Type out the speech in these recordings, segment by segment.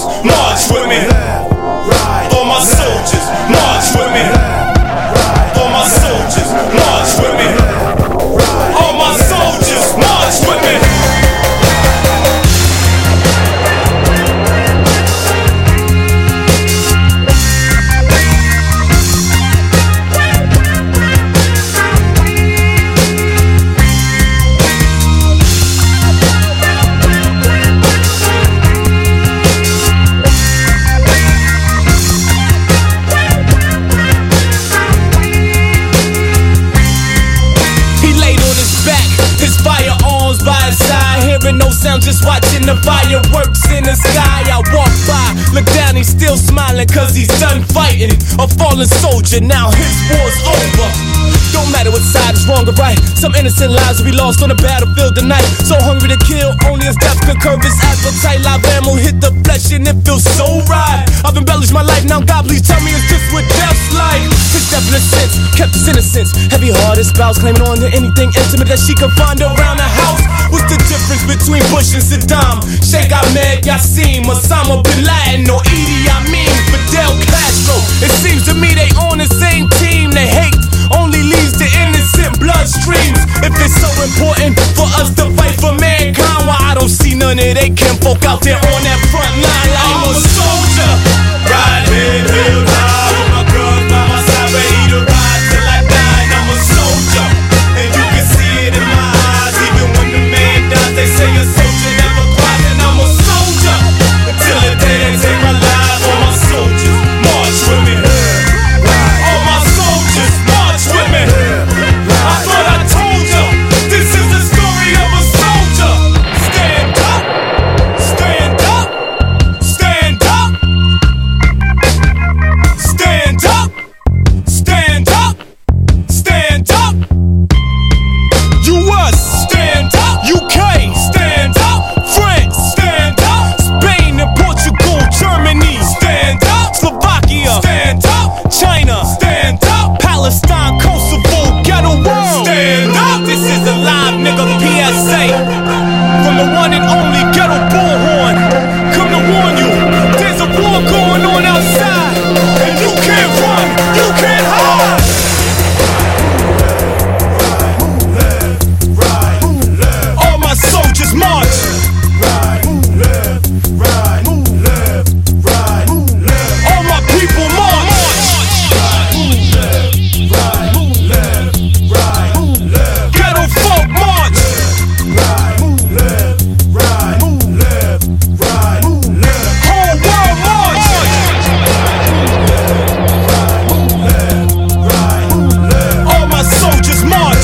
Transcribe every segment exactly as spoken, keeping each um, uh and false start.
soldiers, march with me. For my soldiers, march with me. For my soldiers, march with me. All my soldiers, march with me. No sound, just watching the fireworks in the sky. I walk by, look down, he's still smiling, cause he's done fighting. A fallen soldier, now his war's over. Don't matter what side is wrong or right, some innocent lives will be lost on the battlefield tonight. So hungry to kill, only if death could curb his appetite. Live ammo hit the flesh and it feels so right. I've embellished my life, now God please tell me it's just what death's like. His death in a sense, kept his innocence. Heavy-hearted spouse claiming on to anything intimate that she could find around the house. What's the difference between Bush and Saddam? Sheikh Ahmed Yassim, Osama Bin Laden, or Idi Amin, Fidel Castro? It seems to me they on the same team. They hate only leads to innocent bloodstreams. If it's so important for us to fight for mankind, why I don't see none of they kinfolk out there on that front line? Like I'm a soldier, ride head held high with my guns by my side, ready to ride till I die. And I'm a soldier, and you can see it in my eyes. Even when the man dies, they say a soldier never cries. And I'm a soldier until the day they take my life. All my soldiers, march with me. All my soldiers, march with me. I thought I told you, this is the story of a soldier. Stand up, stand up, stand up, stand up, stand up, stand up. U S, stand up. U K, stand up. France, stand up. Spain and Portugal, Germany, stand up. Slovakia, stand up. China, stand up. Palestine, Kosovo, ghetto world, stand up. This is a live nigga P S A from the one and only Ghetto Bullhorn. Come to warn you, there's a war going on outside, and you can't run, you can't hide. All my soldiers march. All my people march. Ghetto folk march. Whole world march. All my soldiers march.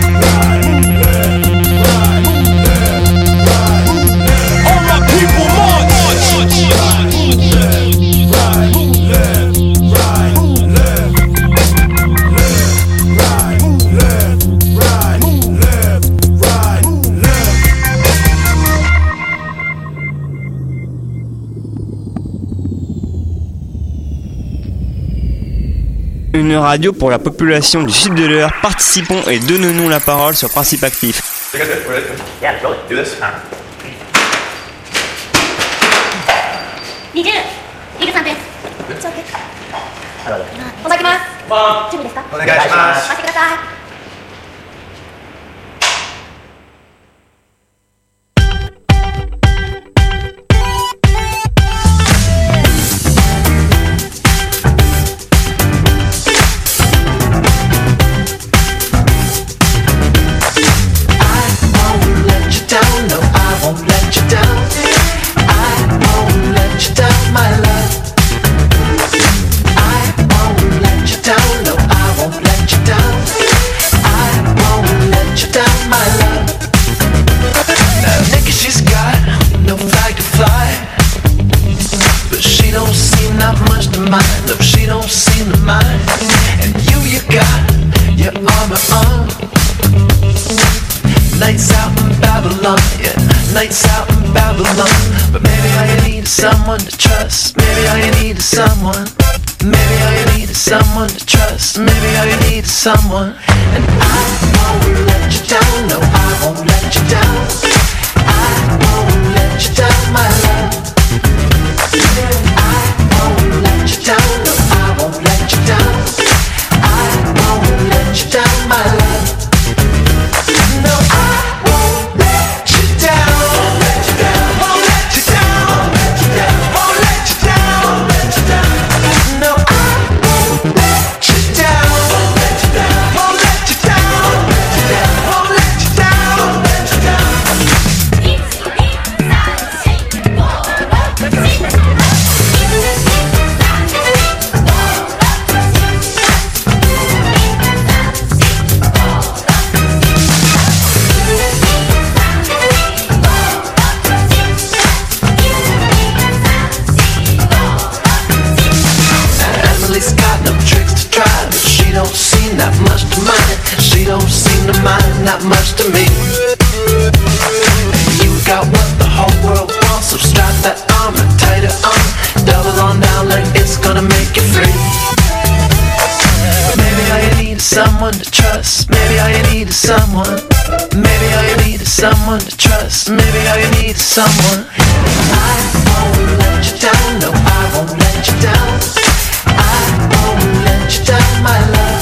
All my people march. Une radio pour la population du sud de l'Eure. Participons et donnons-nous la parole sur Principe Actif. Yeah, roll it. Do this. Uh. にじゅう、リグさんです。ちょっと。お願いします。準備ですか？ お願いします。 回してください。 Nights out in Babylon, yeah, nights out in Babylon. But maybe all you need is someone to trust. Maybe all you need is someone. Maybe all you need is someone to trust. Maybe all you need is someone. And I won't let you down, no, I won't let you down. I won't let you down, my love. don't seem to mind that much to me. You got what the whole world wants, so strap that armor tighter on. Double on down like it's gonna make you free. Maybe all you need is someone to trust. Maybe all you need is someone. Maybe all you need is someone to trust. Maybe all you need is someone. I won't let you down, no, I won't let you down. I won't let you down, my love.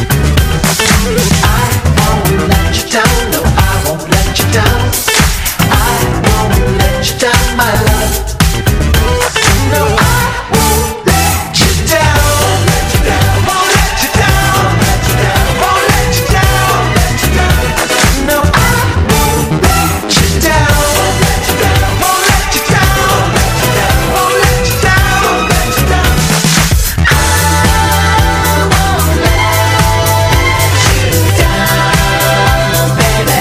I won't let you down, no, I won't let you down. I won't let you down, my love. No, I won't let you down. Won't let you down. Won't let you down. Won't let you down. Won't let you down. No, I won't let you down. Won't let you down. Won't let you down. Won't let you down. Won't let you down. I won't let you down, baby.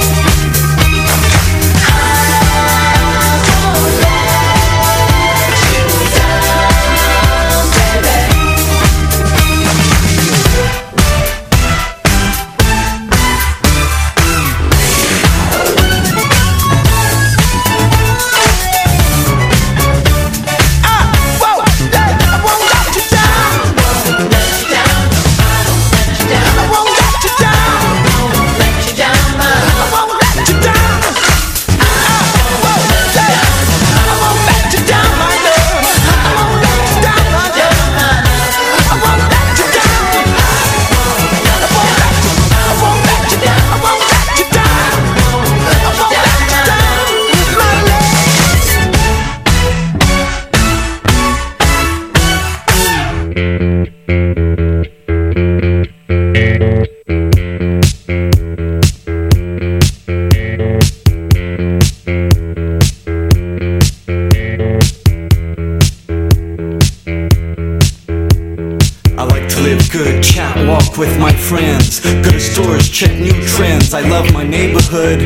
With my friends, go to stores, check new trends. I love my neighborhood.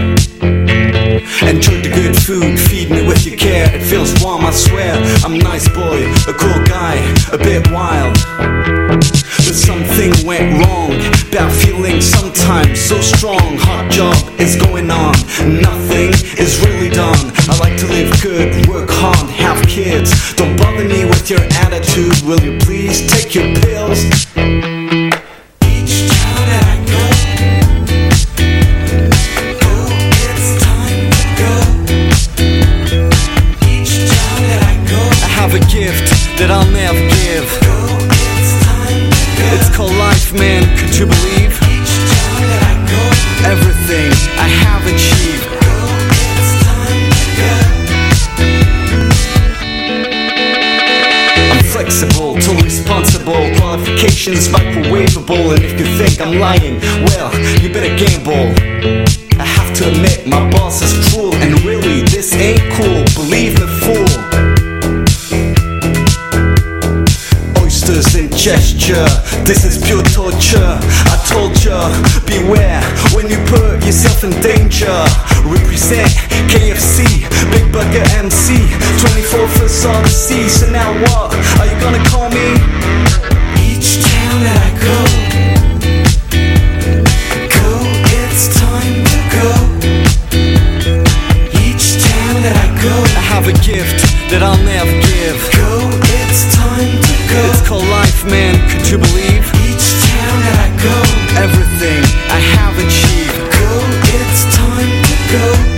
Enjoy the good food, feed me with your care. It feels warm, I swear. I'm a nice boy, a cool guy, a bit wild. But something went wrong. Bad feeling sometimes so strong. Hot job is going on, nothing is really done. I like to live good, work hard, have kids. Don't bother me with your attitude. Will you please take your pills? A gift that I'll never give. It's called life, man, could you believe? Everything I have achieved. I'm flexible, totally responsible. Qualifications microwavable. And if you think I'm lying, well, you better gamble. I have to admit, my boss is cruel. And really, this ain't cool, believe me, fool. In gesture, this is pure torture. I told ya, beware when you put yourself in danger. Represent K F C, Big Burger M C, twenty-four for all the C. So now what, are you gonna call me? Each town that I go, go, it's time to go. Each town that I go, I have a gift that I'll never give. Go, it's time to go. It's called life, man, could you believe? Each town that I go, everything I have achieved. Go, it's time to go.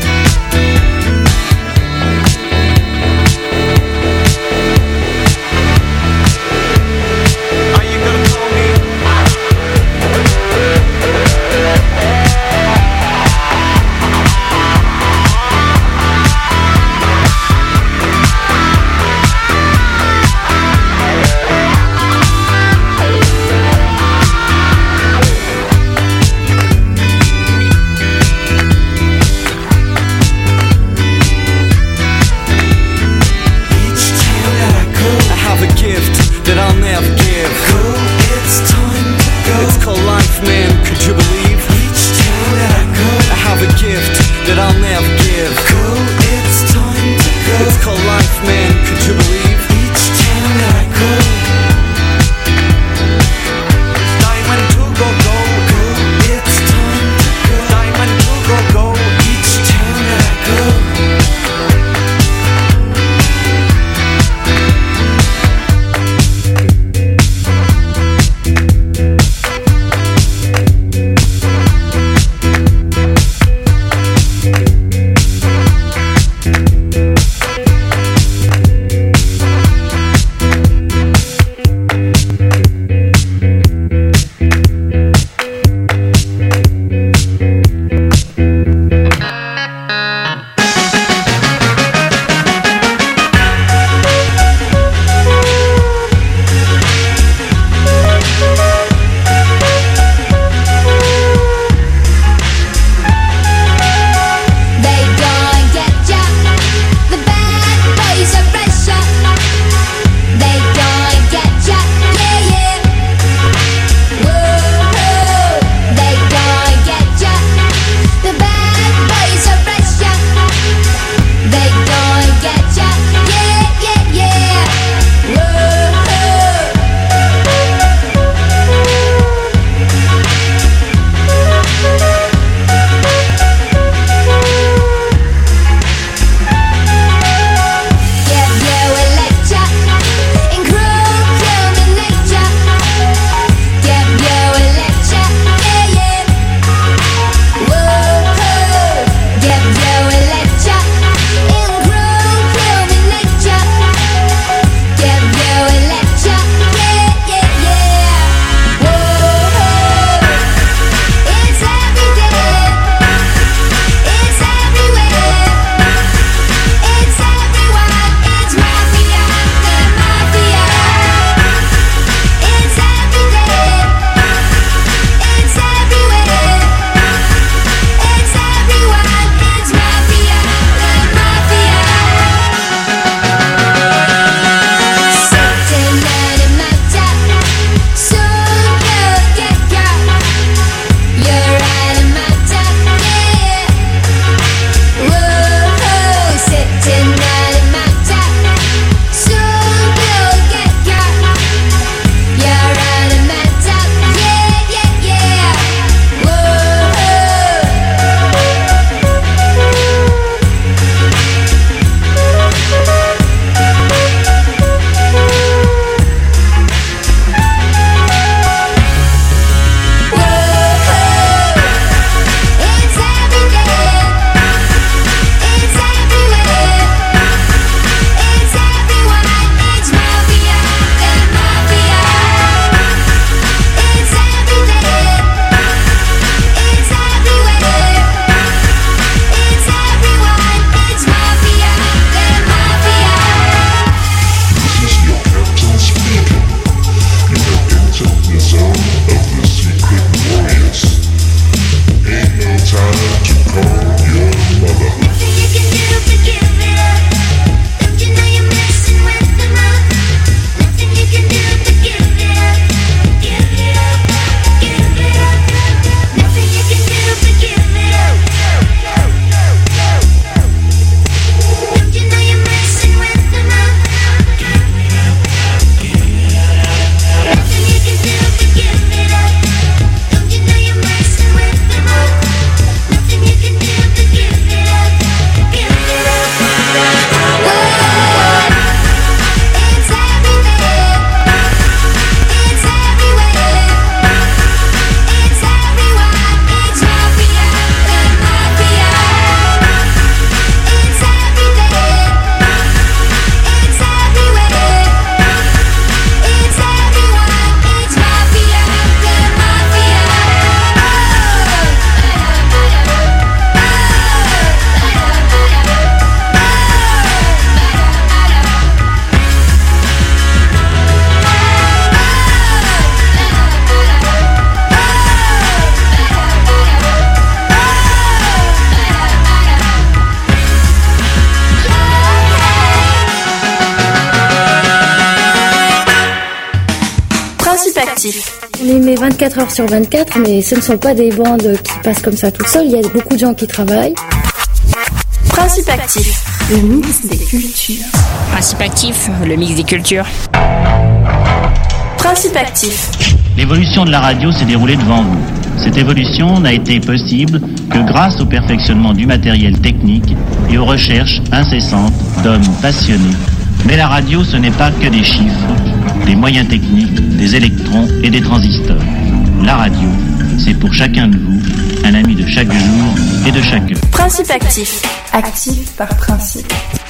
Principactif. On les met vingt-quatre heures sur vingt-quatre, mais ce ne sont pas des bandes qui passent comme ça tout seul. Il y a beaucoup de gens qui travaillent. Principactif. Le mix des cultures. Principactif, le mix des cultures. Principactif. L'évolution de la radio s'est déroulée devant vous. Cette évolution n'a été possible que grâce au perfectionnement du matériel technique et aux recherches incessantes d'hommes passionnés. Mais la radio, ce n'est pas que des chiffres, des moyens techniques, des électrons et des transistors. La radio, c'est pour chacun de vous un ami de chaque jour et de chaque heure. Principactif. Actif par principe.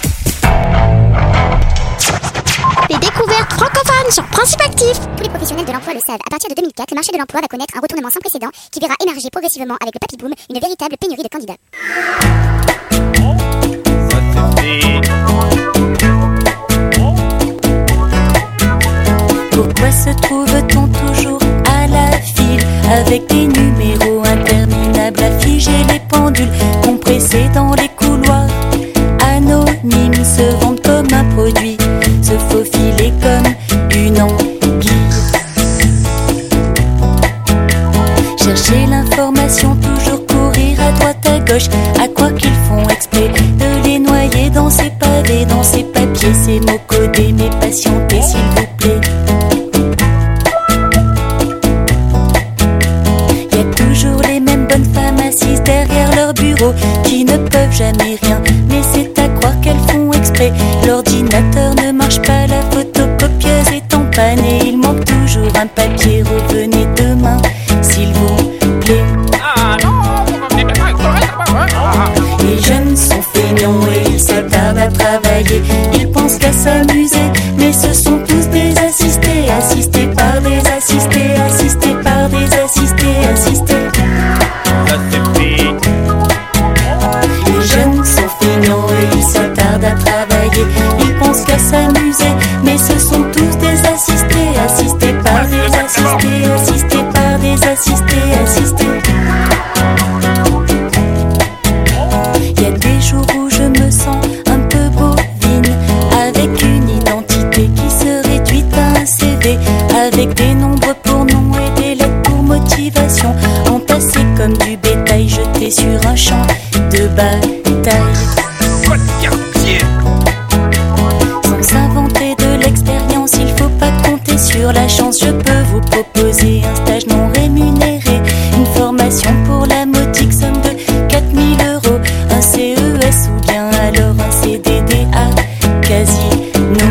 Les découvertes francophones sur Principactif. Tous les professionnels de l'emploi le savent. À partir de deux mille quatre, le marché de l'emploi va connaître un retournement sans précédent qui verra émerger progressivement avec le papy boom une véritable pénurie de candidats. Pourquoi se trouve-t-on toujours à la file avec des numéros interminables à figer les pendules compressées dans les couloirs anonymes se vendent comme un produit, se faufiler comme une anguille. Chercher l'information, toujours courir à droite à gauche, à quoi qu'ils font exprès de les noyer dans ces pavés, dans ces papiers, ces mots codés, mais patientez s'il vous plaît. Y a toujours les mêmes bonnes femmes assises derrière leur bureau qui ne peuvent jamais rien, mais c'est à croire qu'elles font exprès. L'ordinateur ne marche pas, la photocopieuse est en panne et il manque toujours un papier. Revenez demain, s'il vous plaît. Les jeunes sont feignants et ils s'attardent à travailler. Ils pensent qu'à s'amuser, mais ce sont tous des assistés, assistés par des assistés, assistés par des assistés, assistés. Les jeunes sont feignants et ils s'attardent à travailler. Ils pensent qu'à s'amuser, mais ce sont tous des assistés, assistés par des assistés, assistés par des assistés, assistés. Il y a des jours où je me sens un peu bovine, avec une identité qui se réduit à un C V, avec des nombres pour nom et des lettres pour motivation, entassés comme du bétail jeté sur un champ de bataille. Sans s'inventer de l'expérience, il faut pas compter sur la chance. Je peux vous proposer un stage non rémunéré, une formation pour la modique somme de quatre mille euros, un C E S ou bien alors un C D D à Casino.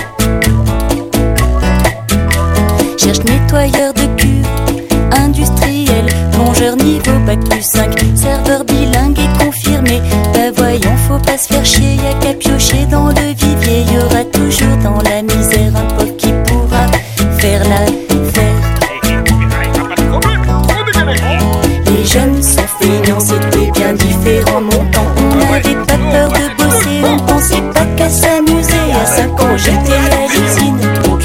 Cherche nettoyeur de cuve, industriel, plongeur niveau bac plus cinq, serveur bilingue et confirmé. Bah voyons, faut pas se faire chier, y'a qu'à piocher dans le vivier. Y'aura toujours dans la misère un pauvre qui pourra faire l'affaire. Les jeunes sont feignants, c'était bien différent mon temps. On n'avait pas peur de bosser, on pensait pas qu'à s'amuser. À cinq ans j'étais à l'usine.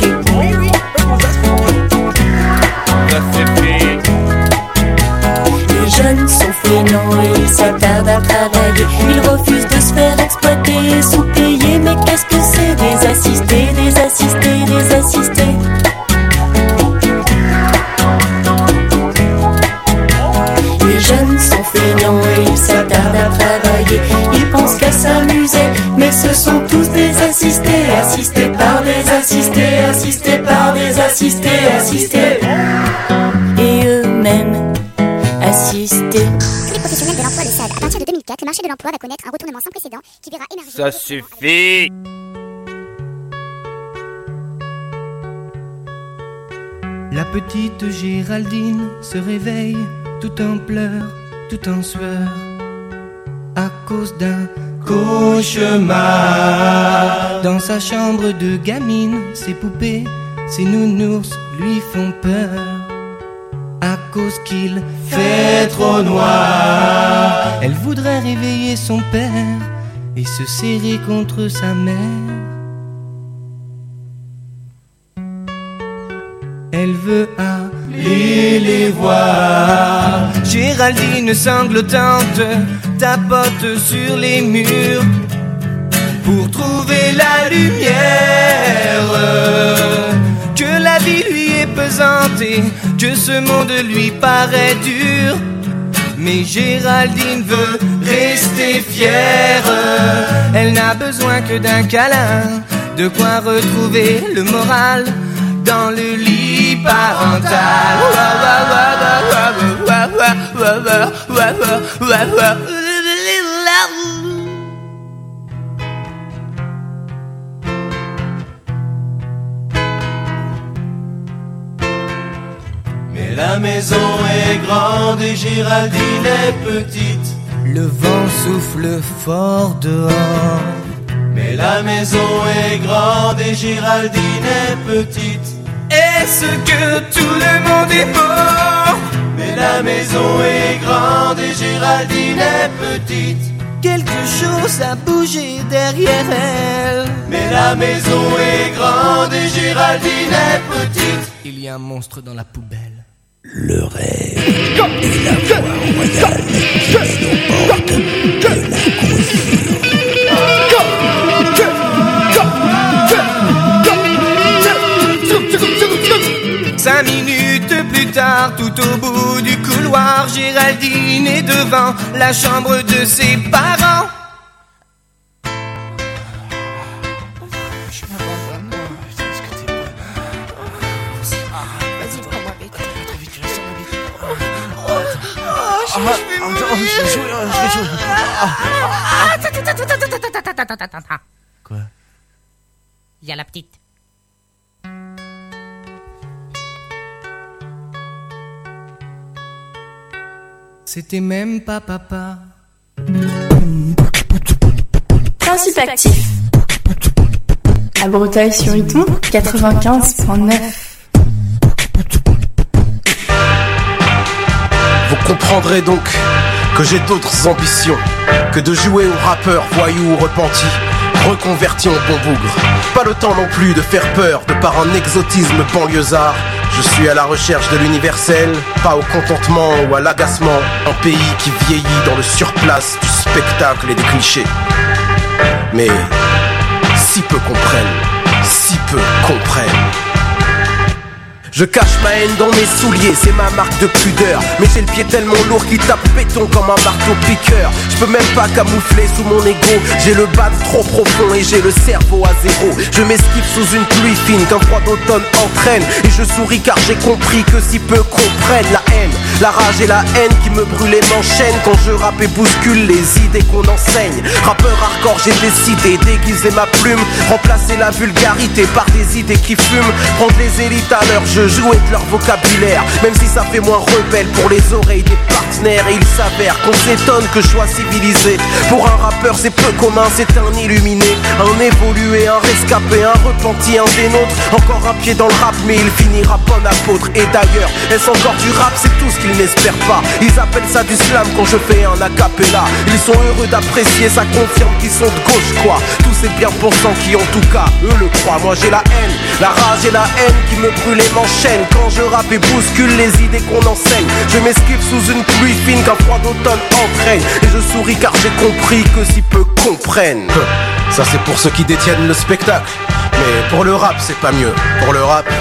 Les jeunes sont feignants et ils s'attardent à travailler. Ils refusent de se faire exploiter et sous-payer. Mais qu'est-ce que c'est? Des assistés, des assistés, des assistés. Les jeunes sont feignants et ils s'attardent à travailler. Ils pensent qu'à s'amuser, mais ce sont tous des assistés, assistés par des assistés, assistés par des assistés, assistés. Et eux-mêmes assistés. Tous les professionnels de l'emploi le savent. À partir de deux mille quatre, le marché de l'emploi va connaître un retournement sans précédent qui verra émerger. Ça suffit. La petite Géraldine se réveille tout en pleurs, tout en sueur, à cause d'un cauchemar. Dans sa chambre de gamine, ses poupées, ses nounours lui font peur, à cause qu'il fait trop noir. Elle voudrait réveiller son père et se serrer contre sa mère. Elle veut aller les voir. Géraldine sanglotante tapote sur les murs pour trouver la lumière. Que la vie lui est pesante présenter que ce monde lui paraît dur. Mais Géraldine veut rester fière. Elle n'a besoin que d'un câlin, de quoi retrouver le moral dans le lit parental. Mais la maison est grande et Géraldine est petite. Le vent souffle fort dehors. Mais la maison est grande et Géraldine est petite. Est-ce que tout le monde est mort? Mais la maison est grande et Géraldine est petite. Quelque chose a bougé derrière elle. Mais la maison est grande et Géraldine est petite. Il y a un monstre dans la poubelle. Le rêve et la voix royale qui mène aux portes de l'inconscient. Cinq minutes plus tard, tout au bout du couloir, Géraldine est devant la chambre de ses parents. Quoi? Il y a la petite. C'était même pas papa. Principe actif. À Breteuil-sur-Iton, quatre-vingt-quinze virgule neuf. Vous comprendrez donc que j'ai d'autres ambitions que de jouer au rappeur, voyou ou repenti, reconverti en bon bougre. Pas le temps non plus de faire peur de par un exotisme banlieusard. Je suis à la recherche de l'universel, pas au contentement ou à l'agacement. Un pays qui vieillit dans le surplace du spectacle et des clichés. Mais si peu comprennent, si peu comprennent. Je cache ma haine dans mes souliers, c'est ma marque de pudeur. Mais j'ai le pied tellement lourd qu'il tape béton comme un marteau piqueur. Je peux même pas camoufler sous mon ego. J'ai le bas trop profond et j'ai le cerveau à zéro. Je m'esquive sous une pluie fine qu'un froid d'automne entraîne. Et je souris car j'ai compris que si peu comprennent la haine, la rage et la haine qui me brûlent m'enchaînent. Quand je rappe et bouscule les idées qu'on enseigne. Rappeur hardcore, j'ai décidé d'aiguiser ma plume, remplacer la vulgarité par des idées qui fument. Prendre les élites à leur jeu, jouer de leur vocabulaire, même si ça fait moins rebelle pour les oreilles des partenaires. Et il s'avère qu'on s'étonne que je sois civilisé. Pour un rappeur c'est peu commun, c'est un illuminé, un évolué, un rescapé, un repenti, un des nôtres. Encore un pied dans le rap mais il finira bon apôtre. Et d'ailleurs, est-ce encore du rap? C'est tout ce qu'ils n'espèrent pas. Ils appellent ça du slam quand je fais un acapella. Ils sont heureux d'apprécier, ça confirme qu'ils sont de gauche quoi. Tous ces bien pensants qui en tout cas eux le croient. Moi j'ai la haine, la rage et la haine qui me brûlent et m'enchaînent. Quand je rappe et bouscule les idées qu'on enseigne, je m'esquive sous une pluie fine qu'un froid d'automne entraîne. Et je souris car j'ai compris que si peu comprennent. Ça c'est pour ceux qui détiennent le spectacle. Mais pour le rap c'est pas mieux. Pour le rap,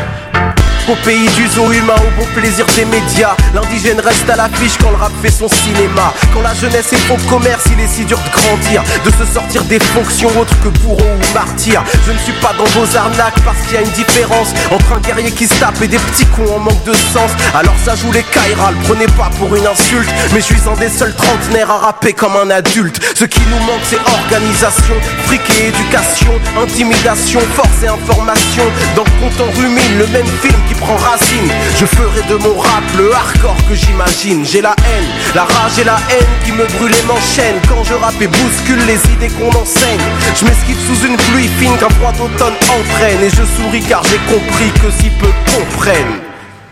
au pays du zoo humain, au bon plaisir des médias, l'indigène reste à l'affiche quand le rap fait son cinéma. Quand la jeunesse est fond de commerce, il est si dur de grandir, de se sortir des fonctions autres que bourreau ou martyr. Je ne suis pas dans vos arnaques parce qu'il y a une différence entre un guerrier qui se tape et des petits cons en manque de sens. Alors ça joue les Kairal, prenez pas pour une insulte, mais je suis un des seuls trentenaires à rapper comme un adulte. Ce qui nous manque c'est organisation, fric et éducation, intimidation, force et information. Dans le compte en rumine, le même film qui prend racine. Je ferai de mon rap le hardcore que j'imagine. J'ai la haine, la rage et la haine qui me brûle et m'enchaîne. Quand je rappe et bouscule les idées qu'on enseigne, je m'esquive sous une pluie fine qu'un froid d'automne entraîne. Et je souris car j'ai compris que si peu comprennent.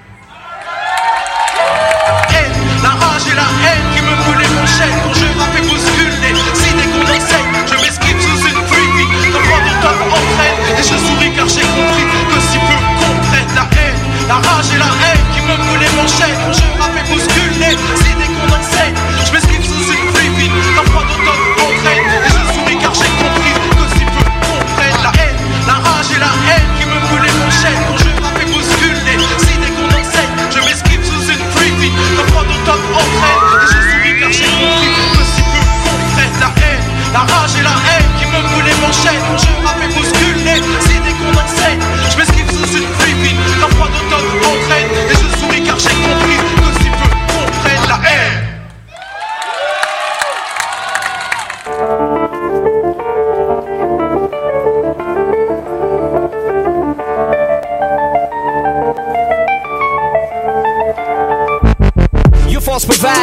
Haine, la rage et la haine qui me brûle et m'enchaîne. Quand je rappe et bouscule les idées qu'on enseigne, je m'esquive sous une pluie fine qu'un froid d'automne entraîne. Et je souris car j'ai compris que si peu comprennent la haine, la rage et la haine qui me brûle et m'enchaîne. Quand je rappe et bouscule les idées qu'on enseigne, je m'esquive sous une pluie fine qu'un froid d'automne entraîne. Et je souris car j'ai compris que si peu comprennent la haine, la rage et la haine qui me brûle et m'enchaîne. Quand je rappe et bouscule les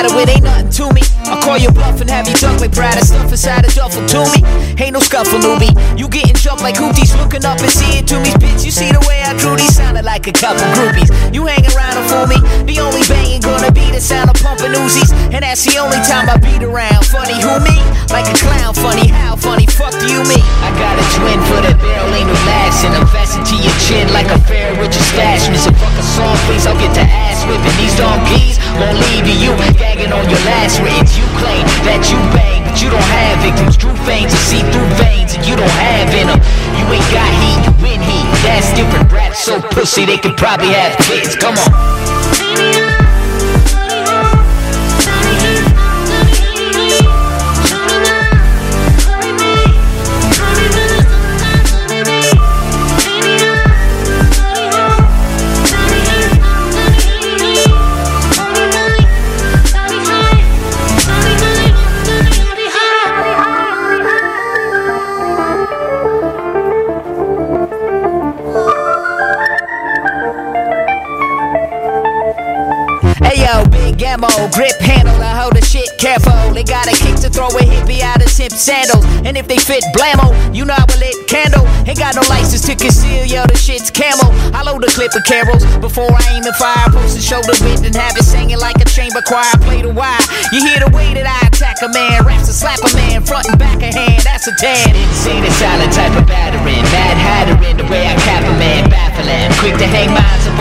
shadow, it ain't nothing to me. I'll call your bluff and have you duck like Brad and stuff inside a duffel to me. Ain't no scuffle, newbie. You getting jumped like hooties, looking up and see it to me. Bitch, you see the way I drew these, sounded like a couple groupies. You hanging around to fool me. The only banging gonna be the sound of pumping Uzis, and that's the only time I beat around. Funny who me? Like a clown. Funny how? Funny fuck do you mean? I got a twin for the barrel, ain't no last, and I'm fastened to your chin like a fair with your stash. Miss a fucking song, please. I'll get to ass whipping. These donkeys won't leave you. Gagging on your last written. You claim that you bang, but you don't have victims. True veins and see-through veins, and you don't have in them. You ain't got heat, you win heat. That's different. Rats so pussy they could probably have kids. Come on. Ammo, grip handle, I hold the shit careful. They got a kick to throw a hippie out of hip sandals. And if they fit blammo, you know I will lit candle. Ain't got no license to conceal, yo, the shit's camo. I load a clip of carols before I aim and fire. Post and shoulder width and have it singing like a chamber choir. Play the wire, you hear the way that I attack a man. Raps to slap a man, front and back a hand, that's a tan. Insane and silent type of battering. Mad hatter in the way I cap a man, baffling. Quick to hang minds up